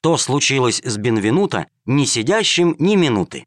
что случилось с Бенвенуто, не сидящим ни минуты.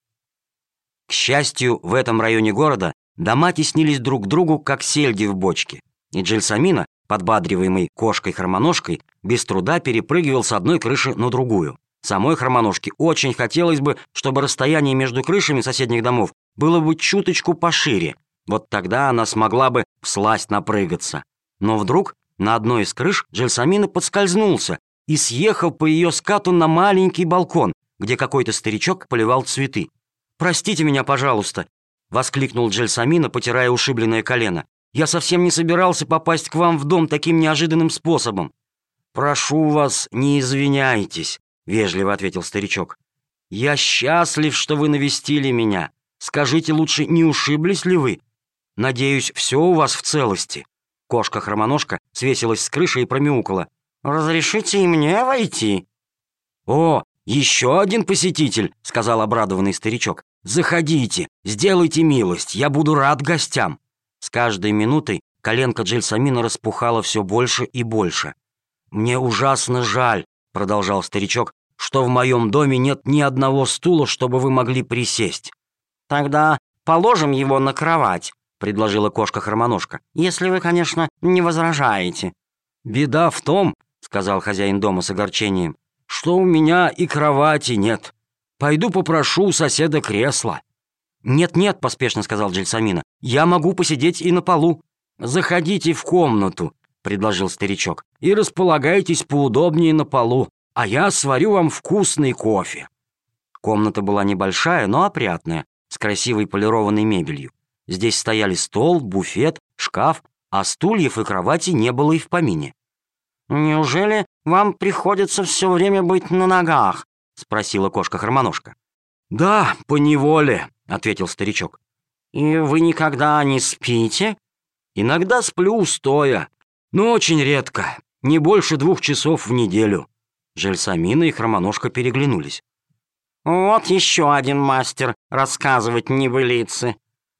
К счастью, в этом районе города дома теснились друг к другу, как сельди в бочке, и Джельсомино, подбадриваемый кошкой-хромоножкой, без труда перепрыгивал с одной крыши на другую. Самой хромоножке очень хотелось бы, чтобы расстояние между крышами соседних домов было бы чуточку пошире, вот тогда она смогла бы всласть напрыгаться. Но вдруг на одной из крыш Джельсомино подскользнулся и съехал по ее скату на маленький балкон, где какой-то старичок поливал цветы. «Простите меня, пожалуйста», — воскликнул Джельсомино, потирая ушибленное колено. «Я совсем не собирался попасть к вам в дом таким неожиданным способом». «Прошу вас, не извиняйтесь», — вежливо ответил старичок. «Я счастлив, что вы навестили меня. Скажите лучше, не ушиблись ли вы? Надеюсь, все у вас в целости». Кошка-хромоножка свесилась с крыши и промяукала. «Разрешите и мне войти?» «О, еще один посетитель», — сказал обрадованный старичок. «Заходите, сделайте милость, я буду рад гостям». С каждой минутой коленка Джельсомино распухала все больше и больше. «Мне ужасно жаль», — продолжал старичок, «что в моем доме нет ни одного стула, чтобы вы могли присесть». «Тогда положим его на кровать», — предложила кошка-хромоножка, «если вы, конечно, не возражаете». «Беда в том», — сказал хозяин дома с огорчением, «что у меня и кровати нет. Пойду попрошу у соседа кресла». «Нет-нет», — поспешно сказал Джельсомино, «я могу посидеть и на полу». «Заходите в комнату», — предложил старичок, «и располагайтесь поудобнее на полу, а я сварю вам вкусный кофе». Комната была небольшая, но опрятная, с красивой полированной мебелью. Здесь стояли стол, буфет, шкаф, а стульев и кровати не было и в помине. «Неужели вам приходится все время быть на ногах?» — спросила кошка-хромоножка. «Да, поневоле», — ответил старичок. «И вы никогда не спите?» «Иногда сплю стоя, но очень редко, не больше 2 часов в неделю». Джельсомино и хромоножка переглянулись. «Вот еще один мастер рассказывать небылицы.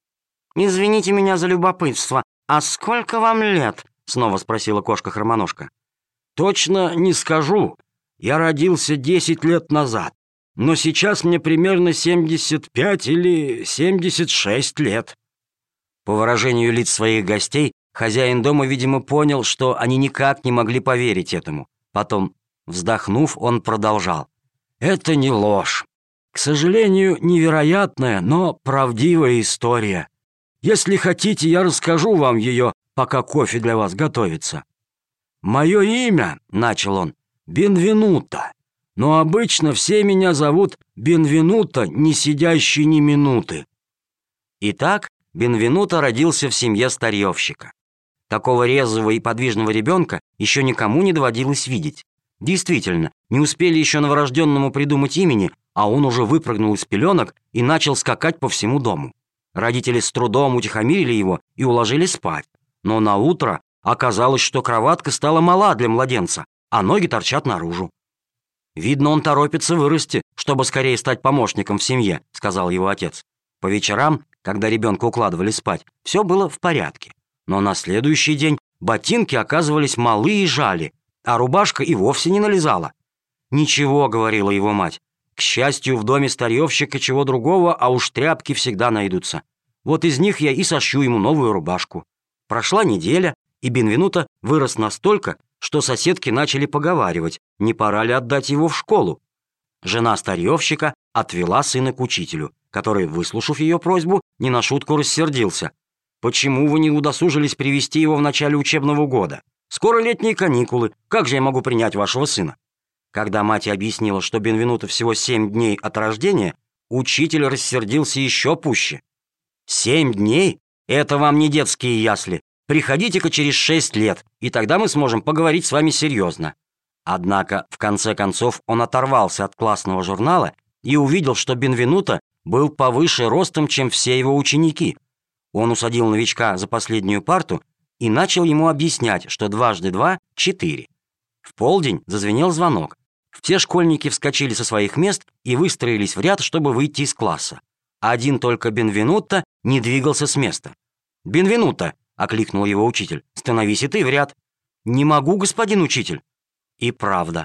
Извините меня за любопытство, а сколько вам лет?» — снова спросила кошка-хромоножка. «Точно не скажу. Я родился 10 лет назад, но сейчас мне примерно 75 или 76 лет». По выражению лиц своих гостей, хозяин дома, видимо, понял, что они никак не могли поверить этому. Потом, вздохнув, он продолжал. «Это не ложь. К сожалению, невероятная, но правдивая история. Если хотите, я расскажу вам ее, пока кофе для вас готовится. «Мое имя, — начал он, — Бенвенуто, но обычно все меня зовут Бенвенуто, не сидящий ни минуты». Итак, Бенвенуто родился в семье старьевщика. Такого резвого и подвижного ребенка еще никому не доводилось видеть. Действительно, не успели еще новорожденному придумать имени, а он уже выпрыгнул из пеленок и начал скакать по всему дому. Родители с трудом утихомирили его и уложили спать, но наутро оказалось, что кроватка стала мала для младенца, а ноги торчат наружу. «Видно, он торопится вырасти, чтобы скорее стать помощником в семье», — сказал его отец. По вечерам, когда ребенка укладывали спать, все было в порядке. Но на следующий день ботинки оказывались малы и жали, а рубашка и вовсе не налезала. «Ничего», — говорила его мать, — «к счастью, в доме старьевщика чего другого, а уж тряпки всегда найдутся. Вот из них я и сошью ему новую рубашку». Прошла неделя, и Бенвенуто вырос настолько, что соседки начали поговаривать, не пора ли отдать его в школу. Жена старьевщика отвела сына к учителю, который, выслушав ее просьбу, не на шутку рассердился. «Почему вы не удосужились привести его в начале учебного года? Скоро летние каникулы, как же я могу принять вашего сына?» Когда мать объяснила, что Бенвенуто всего 7 дней от рождения, учитель рассердился еще пуще. «7 дней? Это вам не детские ясли. Приходите-ка через 6 лет, и тогда мы сможем поговорить с вами серьезно». Однако, в конце концов, он оторвался от классного журнала и увидел, что Бенвенуто был повыше ростом, чем все его ученики. Он усадил новичка за последнюю парту и начал ему объяснять, что 2 × 2 = 4. В полдень зазвенел звонок. Все школьники вскочили со своих мест и выстроились в ряд, чтобы выйти из класса. Один только Бенвенуто не двигался с места. «Бенвенуто!» — окликнул его учитель. «Становись и ты в ряд». «Не могу, господин учитель». И правда.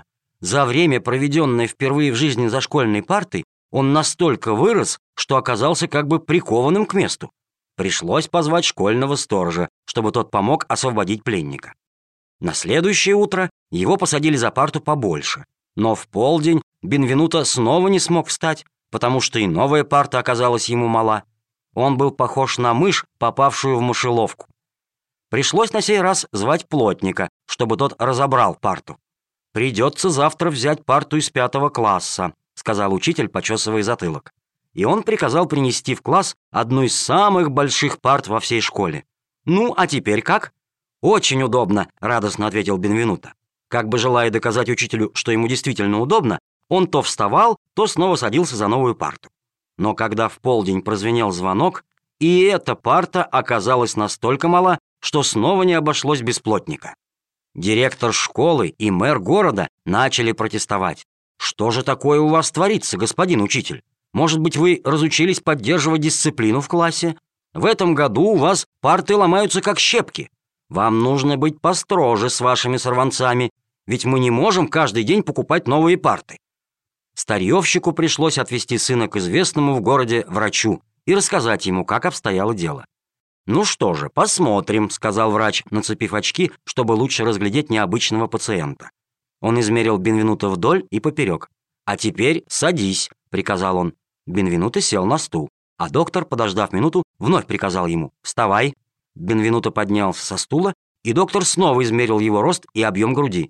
За время, проведенное впервые в жизни за школьной партой, он настолько вырос, что оказался как бы прикованным к месту. Пришлось позвать школьного сторожа, чтобы тот помог освободить пленника. На следующее утро его посадили за парту побольше. Но в полдень Бенвенуто снова не смог встать, потому что и новая парта оказалась ему мала. Он был похож на мышь, попавшую в мышеловку. Пришлось на сей раз звать плотника, чтобы тот разобрал парту. «Придется завтра взять парту из 5 класса», — сказал учитель, почесывая затылок. И он приказал принести в класс одну из самых больших парт во всей школе. «Ну, а теперь как?» «Очень удобно», — радостно ответил Бенвенуто. Как бы желая доказать учителю, что ему действительно удобно, он то вставал, то снова садился за новую парту. Но когда в полдень прозвенел звонок, и эта парта оказалась настолько мала, что снова не обошлось без плотника. Директор школы и мэр города начали протестовать. «Что же такое у вас творится, господин учитель? Может быть, вы разучились поддерживать дисциплину в классе? В этом году у вас парты ломаются как щепки. Вам нужно быть построже с вашими сорванцами, ведь мы не можем каждый день покупать новые парты». Старьевщику пришлось отвезти сына к известному в городе врачу и рассказать ему, как обстояло дело. «Ну что же, посмотрим», — сказал врач, нацепив очки, чтобы лучше разглядеть необычного пациента. Он измерил Бенвенуто вдоль и поперек. «А теперь садись», — приказал он. Бенвенуто сел на стул, а доктор, подождав минуту, вновь приказал ему: «Вставай». Бенвенуто поднялся со стула, и доктор снова измерил его рост и объем груди.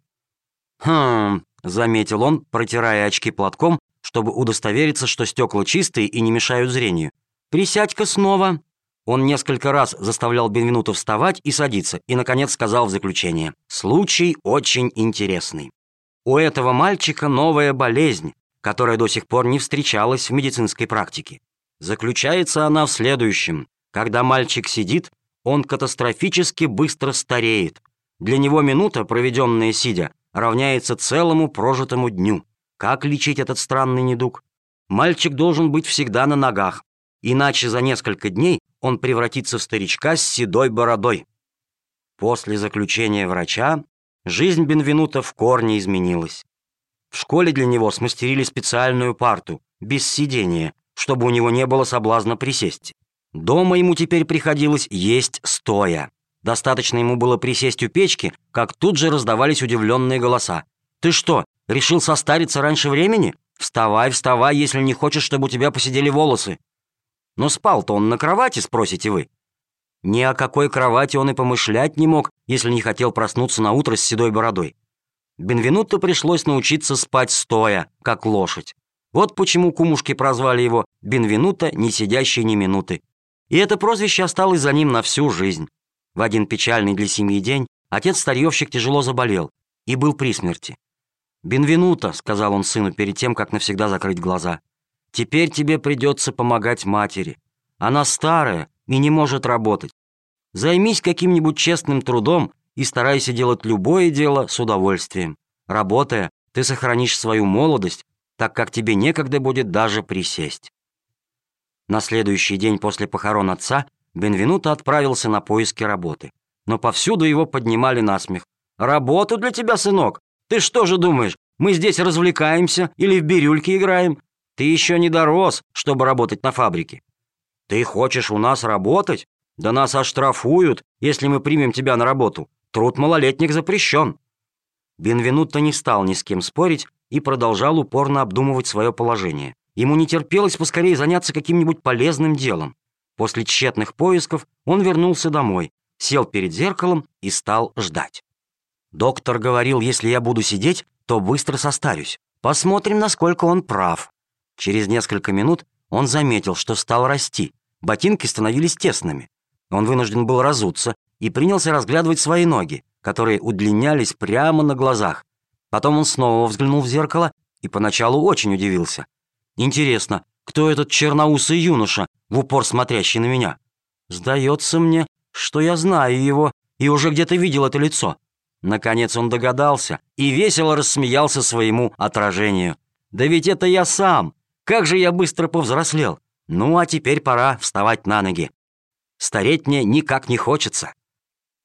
«Хм», — заметил он, протирая очки платком, чтобы удостовериться, что стекла чистые и не мешают зрению. «Присядь-ка снова». Он несколько раз заставлял Бенвенуто вставать и садиться, и, наконец, сказал в заключение: «Случай очень интересный. У этого мальчика новая болезнь, которая до сих пор не встречалась в медицинской практике. Заключается она в следующем. Когда мальчик сидит, он катастрофически быстро стареет. Для него минута, проведенная сидя, равняется целому прожитому дню. Как лечить этот странный недуг? Мальчик должен быть всегда на ногах, иначе за несколько дней он превратится в старичка с седой бородой». После заключения врача жизнь Бенвенуто в корне изменилась. В школе для него смастерили специальную парту, без сидения, чтобы у него не было соблазна присесть. Дома ему теперь приходилось есть стоя. Достаточно ему было присесть у печки, как тут же раздавались удивленные голоса. «Ты что, решил состариться раньше времени? Вставай, вставай, если не хочешь, чтобы у тебя поседели волосы». «Но спал-то он на кровати?» — спросите вы. Ни о какой кровати он и помышлять не мог, если не хотел проснуться на утро с седой бородой. Бенвенуто пришлось научиться спать стоя, как лошадь. Вот почему кумушки прозвали его Бенвенуто, не сидящий ни минуты. И это прозвище осталось за ним на всю жизнь. В один печальный для семьи день отец-старьевщик тяжело заболел и был при смерти. «Бенвенуто», — сказал он сыну перед тем, как навсегда закрыть глаза, — «теперь тебе придется помогать матери. Она старая и не может работать. Займись каким-нибудь честным трудом и старайся делать любое дело с удовольствием. Работая, ты сохранишь свою молодость, так как тебе некогда будет даже присесть». На следующий день после похорон отца Бенвенуто отправился на поиски работы. Но повсюду его поднимали насмех. «Работу для тебя, сынок? Ты что же думаешь, мы здесь развлекаемся или в бирюльки играем? Ты еще не дорос, чтобы работать на фабрике. Ты хочешь у нас работать? Да нас оштрафуют, если мы примем тебя на работу. Труд малолетних запрещен». Бенвенуто не стал ни с кем спорить и продолжал упорно обдумывать свое положение. Ему не терпелось поскорее заняться каким-нибудь полезным делом. После тщетных поисков он вернулся домой, сел перед зеркалом и стал ждать. Доктор говорил, если я буду сидеть, то быстро состарюсь. Посмотрим, насколько он прав. Через несколько минут он заметил, что стал расти. Ботинки становились тесными. Он вынужден был разуться и принялся разглядывать свои ноги, которые удлинялись прямо на глазах. Потом он снова взглянул в зеркало и поначалу очень удивился. «Интересно, кто этот черноусый юноша, в упор смотрящий на меня? Сдается мне, что я знаю его и уже где-то видел это лицо». Наконец он догадался и весело рассмеялся своему отражению. «Да ведь это я сам! Как же я быстро повзрослел! Ну, а теперь пора вставать на ноги. Стареть мне никак не хочется».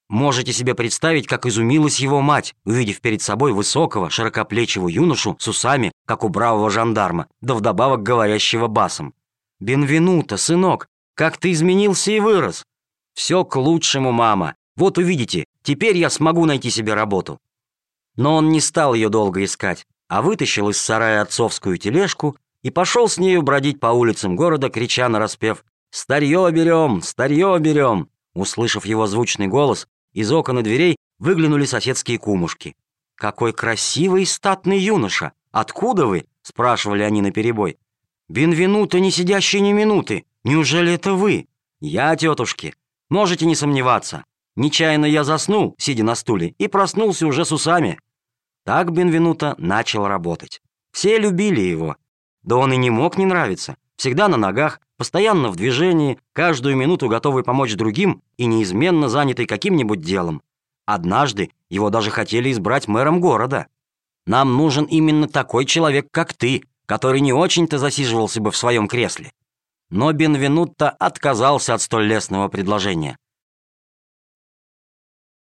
Можете себе представить, как изумилась его мать, увидев перед собой высокого, широкоплечего юношу с усами, как у бравого жандарма, да вдобавок говорящего басом. «Бенвенуто, сынок, как ты изменился и вырос!» «Все к лучшему, мама. Вот увидите, теперь я смогу найти себе работу». Но он не стал ее долго искать, а вытащил из сарая отцовскую тележку и пошел с нею бродить по улицам города, крича нараспев: «Старье берем! Старье берем!» Услышав его звучный голос, из окон и дверей выглянули соседские кумушки. «Какой красивый и статный юноша! Откуда вы?» — спрашивали они наперебой. «Бенвенуто, не сидящий ни минуты! Неужели это вы?» «Я, тетушки. Можете не сомневаться. Нечаянно я заснул, сидя на стуле, и проснулся уже с усами». Так Бенвенуто начал работать. Все любили его. Да он и не мог не нравиться. Всегда на ногах, постоянно в движении, каждую минуту готовый помочь другим и неизменно занятый каким-нибудь делом. Однажды его даже хотели избрать мэром города. «Нам нужен именно такой человек, как ты, который не очень-то засиживался бы в своем кресле». Но Бенвенуто отказался от столь лестного предложения.